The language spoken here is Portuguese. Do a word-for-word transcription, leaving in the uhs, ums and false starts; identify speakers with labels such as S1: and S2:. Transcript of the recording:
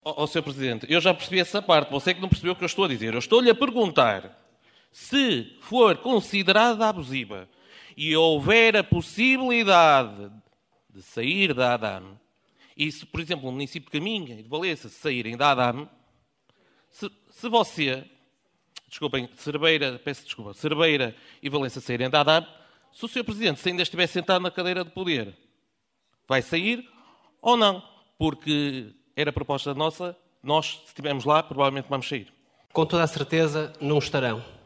S1: Ó, senhor Presidente, eu já percebi essa parte. Você é que não percebeu o que eu estou a dizer. Eu estou-lhe a perguntar se for considerada abusiva e houver a possibilidade de sair da ADAM, e se, por exemplo, o município de Caminha e de Valença saírem da ADAM, se, se você, desculpem, Cerveira, peço desculpa, Cerveira e Valença saírem da ADAM, se o senhor Presidente se ainda estiver sentado na cadeira de poder, vai sair ou não? Porque era proposta nossa, nós, se estivermos lá, provavelmente vamos sair.
S2: Com toda a certeza, não estarão.